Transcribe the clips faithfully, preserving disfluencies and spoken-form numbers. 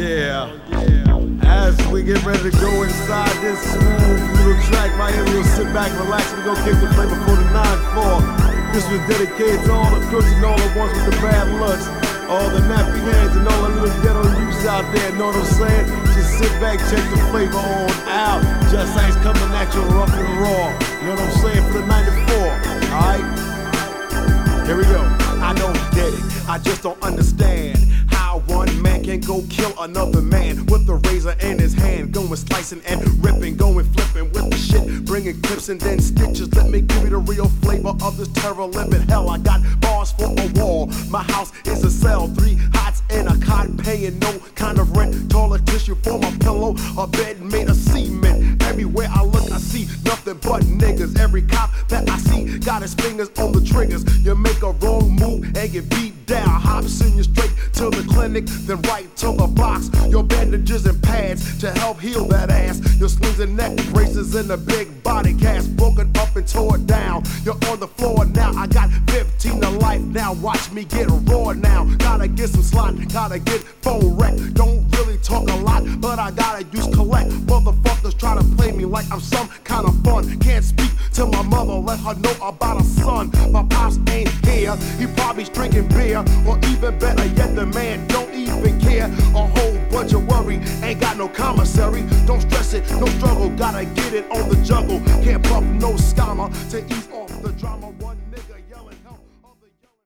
Yeah, as we get ready to go inside this smooth little track, Miami will sit back, relax, we gon' kick the flavor for the nine four. This was dedicated to all the crooks and all the ones with the bad looks, all the nappy hands and all the little ghetto youths out there, know what I'm saying? Just sit back, check the flavor on out. Just Ice coming at you rough and raw, you know what I'm saying, for the ninety-four, alright? Here we go. I don't get it, I just don't understand how one man can go kill another man with a razor in his hand, going slicing and ripping, going flipping with the shit, bringing clips and then stitches. Let me give you the real flavor of this terror living hell. I got bars for a wall, my house is a cell, three hots and a cot, paying no kind of rent, toilet tissue for my pillow, a bed made of cement. Everywhere I look I see nothing but niggas. Every cop that I see got his fingers on the triggers. You make a wrong move and get beat down, hop send you straight to the clinic, then right to the box. Your bandages and pads to help heal that ass. Your slings and neck braces and a big body cast, broken up and tore down. You're on the floor now. I got fifteen to life now. Watch me get raw now. Gotta get some slot, gotta get phone wreck. Don't really talk a lot, but I gotta use collect. Motherfuckers try to play me like I'm some kind of fun. Can't speak to my mother, let her know about a son. My pops ain't here, he probably drinking beer, or even better yet, the man don't even care. A whole bunch of worry, ain't got no commissary. Don't stress it, no struggle, gotta get it on the jungle. Can't puff no scammer to ease off the drama. One nigga yelling help, other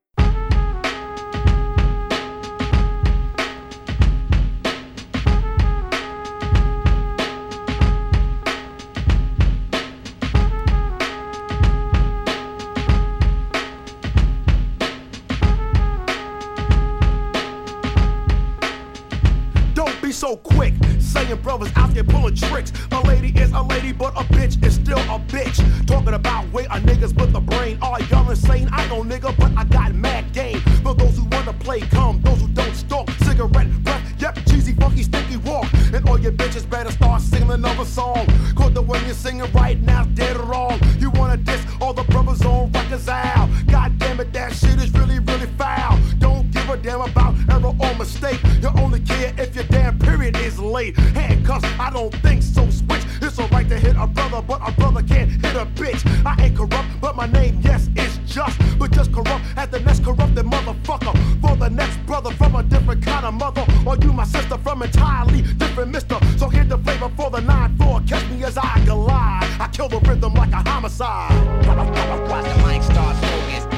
so quick, saying brothers out there pulling tricks. A lady is a lady, but a bitch is still a bitch. Talking about way a niggas with a brain. Are y'all insane? I know nigga, but I got mad game. For those who wanna play come, those who don't stalk. Cigarette breath, yep, cheesy, funky, stinky walk. And all your bitches better start singing another song. Cause the one you're singing right now's dead wrong. You wanna diss all the brothers on records out. God damn it, that shit is really, really foul. Don't give a damn about error or mistake. You only care if your damn period is late. Handcuffs, I don't think so. Switch. It's alright to hit a brother, but a brother can't hit a bitch. I ain't corrupt, but my name, yes, is just. But just corrupt as the next corrupted motherfucker. For the next brother from a different kind of mother. Or you, my sister, from entirely different mister. So here's the flavor for the nine four. Catch me as I glide. I kill the rhythm like a homicide. Watch the mic start smoking.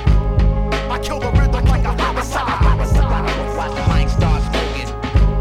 I kill the rhythm like a homicide. Watch the mic start smoking.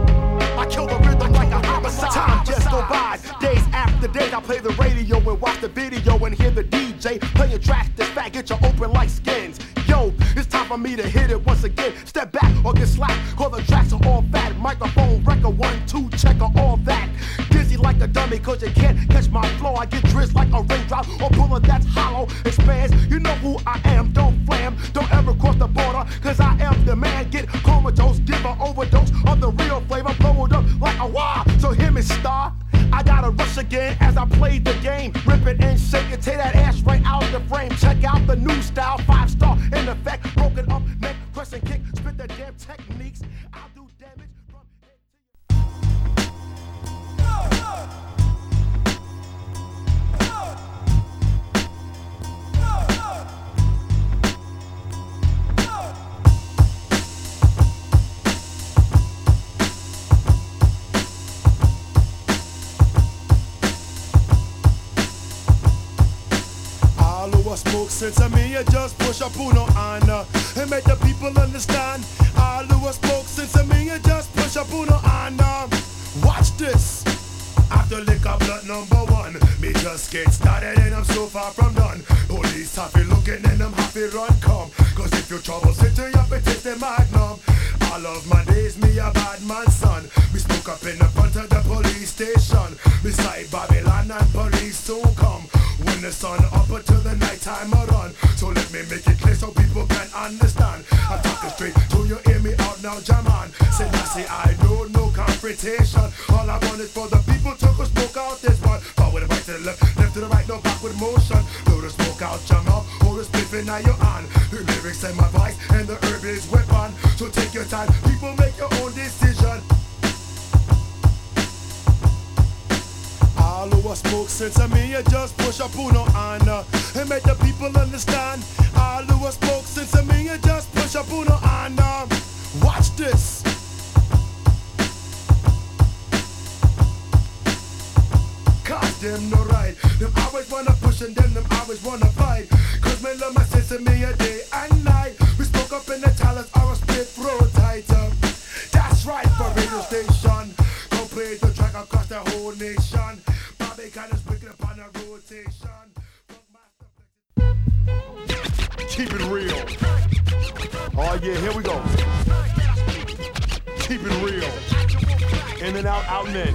I kill the rhythm like a homicide. Time just go by, days after days. I play the radio and watch the video and hear the D J playing tracks that's fat, get you open like skins. Yo, it's time for me to hit it once again. Step back or get slapped, cause the tracks are all fat. Microphone, record, one, two, checker, all that. Dizzy like a dummy, cause you can't catch my flow. I get drizzed like a raindrop or bullet that's hollow, expands. You know who I am, don't flam, don't ever cross the border, cause I am the man. Get comatose, give an overdose of the real flavor, blow it up like a wah. So hear me, star. I gotta rush again as I play the game. Rip it and shake it, take that ass right out the frame. Check out the new style, five star in effect. Broken up, neck, crescent kick, spit the damn techniques. I'll do damage from head to smoke sense of me, you just push up Uno on uh, and make the people understand. All who smoke sense of me, you just push up Uno on uh, watch this. After liquor blood number one, me just get started and I'm so far from done. Police happy looking and I'm happy run come. Cause if you trouble city up it is the magnum. All of my days me a bad man's son. We smoke up in the front of the police station. Beside Babylon and police soon come. When the sun up until the night time I run. So let me make it clear so people can understand. I'm talking straight to you, hear me out now, Jaman. Say I say I know no confrontation. All I want is for the people to go smoke out this one. Forward and right to the left, left to the right, no backward motion. Blow the smoke out, jam up, hold the spliff in your hand. The lyrics and my voice and the herb is weapon. So take your time, people make your own decision. sense. I mean, you just push up uno on uh, and make the people understand. All who smoke sense. I mean, you just push up uno on. Uh, watch this. Cause them no right. Them always wanna push and then them always wanna fight. Cause me love my sense of me a day and night. We spoke up in the talents or a split throat tight. Um, that's right for radio station. Don't play the track across the whole nation. Bobby kind of picking up on a rotation. Keep it real. Oh yeah, here we go. Keep it real. In and out, out and in.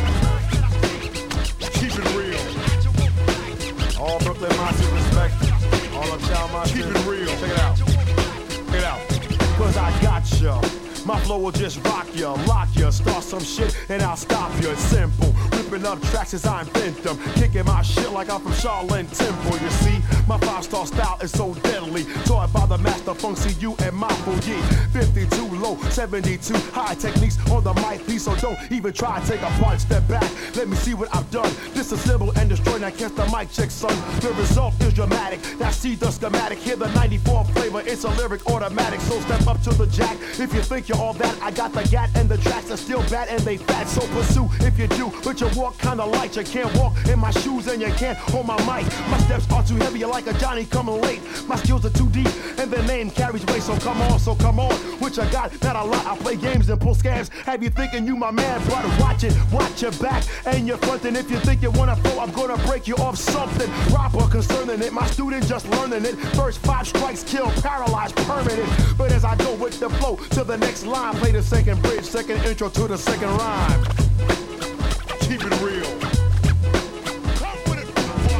Keep it real. All Brooklyn Mossy respect. All uptown Mossy. Keep it real. Check it out. Check it out. Cause I got ya. My flow will just rock ya, lock ya, start some shit and I'll stop ya. It's simple, ripping up tracks as I invent them, kicking my shit like I'm from Charlotte Temple. You see, my five-star style is so deadly, taught by the master Funk C U and Mapo Yee. fifty-two low, seventy-two high techniques on the mic piece, so don't even try to take a part. Step back, let me see what I've done. Disassemble and destroy, now catch the mic check, son. The result is dramatic. Now see the schematic, hear the ninety-four flavor. It's a lyric automatic, so step up to the jack if you think you're all that. I got the gat and the tracks are still bad and they fat, so pursue if you do, but you walk kinda light. You can't walk in my shoes and you can't hold my mic. My steps are too heavy, you're like a Johnny coming late. My skills are too deep and the name carries weight, so come on, so come on. Which I got, not a lot. I play games and pull scams. Have you thinking you my man, but watch it, watch your back and your front. And if you think you wanna flow, I'm gonna break you off something proper concerning it. My student just learning it. First five strikes kill, paralyzed, permanent. But as I go with the flow to the next line, play the second bridge, second intro to the second rhyme. Keep it real. Come with it,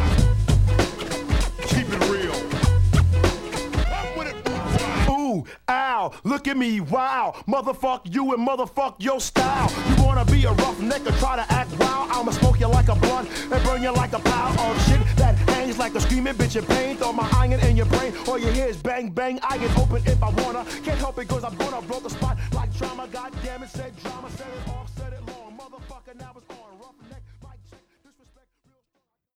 keep it real. Come with it. Ooh, ow, look at me, wow. Motherfuck you and motherfuck your style. You wanna be a roughneck or try to act wild? I'ma smoke you like a blunt and burn you like a pile of shit that hangs like a screaming bitch in pain. Throw my iron in your brain, all you hear is bang bang. I get open if I wanna, can't help it cause I'm gonna blow the spot like drama. God damn it, said drama, said it all, said it long. Motherfucker, now it's